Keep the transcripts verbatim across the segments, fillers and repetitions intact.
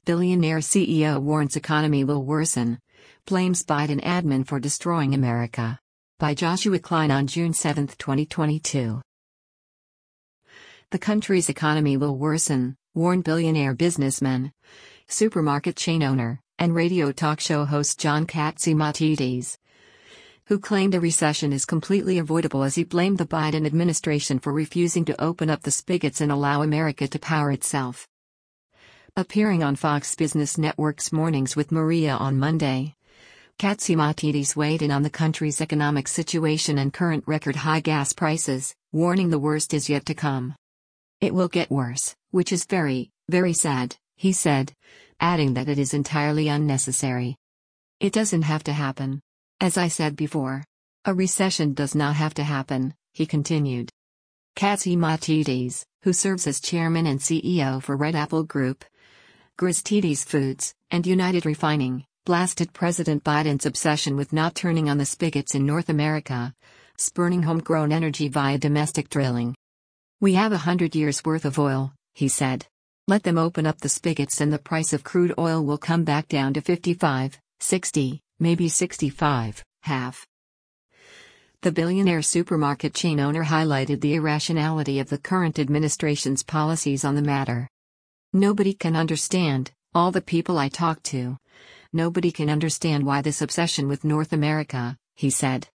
Billionaire C E O warns economy will worsen. Blames Biden admin for destroying America. By Joshua Klein on June seventh, twenty twenty-two. The country's economy will worsen, warned billionaire businessman, supermarket chain owner, and radio talk show host John Catsimatidis, who claimed a recession is completely avoidable as he blamed the Biden administration for refusing to open up the spigots and allow America to power itself. Appearing on Fox Business Network's Mornings with Maria on Monday, Catsimatidis weighed in on the country's economic situation and current record-high gas prices, warning the worst is yet to come. It will get worse, which is very, very sad, he said, adding that it is entirely unnecessary. It doesn't have to happen. As I said before, a recession does not have to happen, he continued. Catsimatidis, who serves as chairman and C E O for Red Apple Group, Gristedes Foods, and United Refining, blasted President Biden's obsession with not turning on the spigots in North America, spurning homegrown energy via domestic drilling. We have a hundred years' worth of oil, he said. Let them open up the spigots and the price of crude oil will come back down to fifty-five, sixty, maybe sixty-five, half. The billionaire supermarket chain owner highlighted the irrationality of the current administration's policies on the matter. Nobody can understand, all the people I talk to. Nobody can understand why this obsession with North America, he said.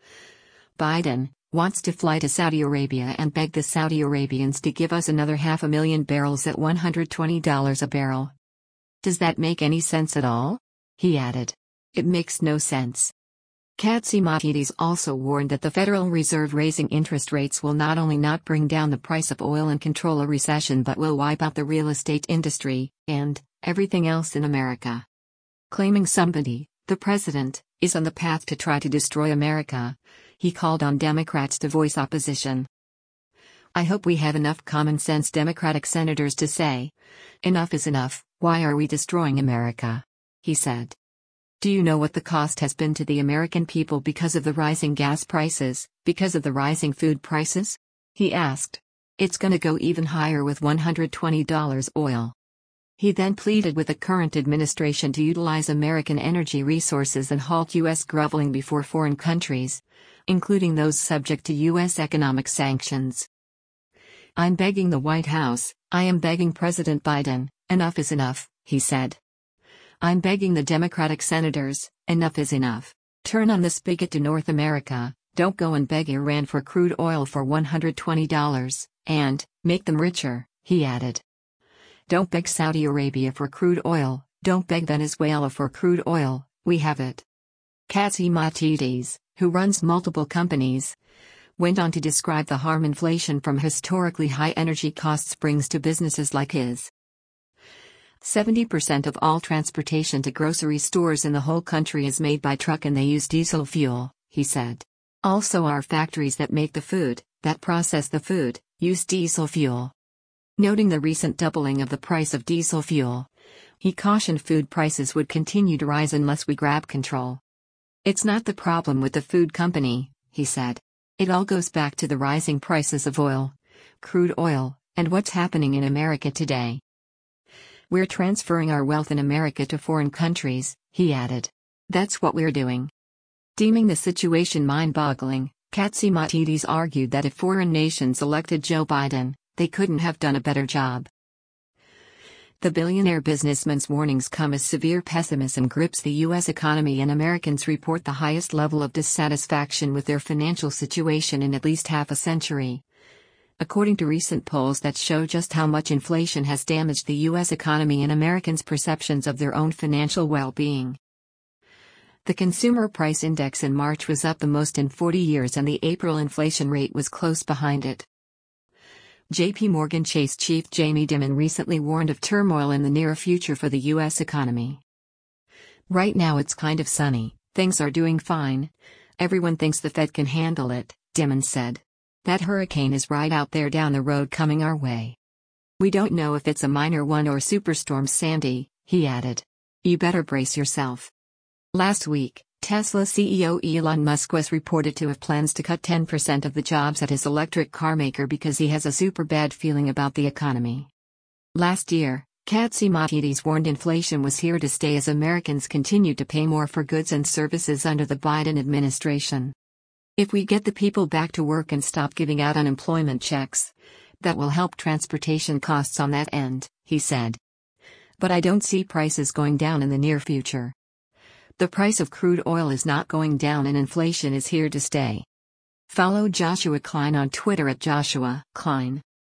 Biden wants to fly to Saudi Arabia and beg the Saudi Arabians to give us another half a million barrels at one hundred twenty dollars a barrel. Does that make any sense at all? He added. It makes no sense. Catsimatidis also warned that the Federal Reserve raising interest rates will not only not bring down the price of oil and control a recession but will wipe out the real estate industry, and everything else in America. Claiming somebody, the president, is on the path to try to destroy America, he called on Democrats to voice opposition. I hope we have enough common sense Democratic senators to say, enough is enough, why are we destroying America? He said. Do you know what the cost has been to the American people because of the rising gas prices, because of the rising food prices? He asked. It's gonna go even higher with one hundred twenty dollars oil. He then pleaded with the current administration to utilize American energy resources and halt U S groveling before foreign countries, including those subject to U S economic sanctions. I'm begging the White House, I am begging President Biden, enough is enough, he said. I'm begging the Democratic senators, enough is enough. Turn on the spigot to North America, don't go and beg Iran for crude oil for one hundred twenty dollars, and make them richer, he added. Don't beg Saudi Arabia for crude oil, don't beg Venezuela for crude oil, we have it. Catsimatidis, who runs multiple companies, went on to describe the harm inflation from historically high energy costs brings to businesses like his. seventy percent of all transportation to grocery stores in the whole country is made by truck and they use diesel fuel, he said. Also our factories that make the food, that process the food, use diesel fuel. Noting the recent doubling of the price of diesel fuel, he cautioned food prices would continue to rise unless we grab control. It's not the problem with the food company, he said. It all goes back to the rising prices of oil, crude oil, and what's happening in America today. We're transferring our wealth in America to foreign countries, he added. That's what we're doing. Deeming the situation mind-boggling, Catsimatidis argued that if foreign nations elected Joe Biden, they couldn't have done a better job. The billionaire businessman's warnings come as severe pessimism grips the U S economy and Americans report the highest level of dissatisfaction with their financial situation in at least half a century. According to recent polls that show just how much inflation has damaged the U S economy and Americans' perceptions of their own financial well-being. The Consumer Price Index in March was up the most in forty years and the April inflation rate was close behind it. J P Morgan Chase chief Jamie Dimon recently warned of turmoil in the near future for the U S economy. Right now it's kind of sunny, things are doing fine. Everyone thinks the Fed can handle it, Dimon said. That hurricane is right out there down the road coming our way. We don't know if it's a minor one or Superstorm Sandy, he added. You better brace yourself. Last week, Tesla C E O Elon Musk was reported to have plans to cut ten percent of the jobs at his electric car maker because he has a super bad feeling about the economy. Last year, Catsimatidis warned inflation was here to stay as Americans continued to pay more for goods and services under the Biden administration. If we get the people back to work and stop giving out unemployment checks, that will help transportation costs on that end, he said. But I don't see prices going down in the near future. The price of crude oil is not going down and inflation is here to stay. Follow Joshua Klein on Twitter at Joshua Klein.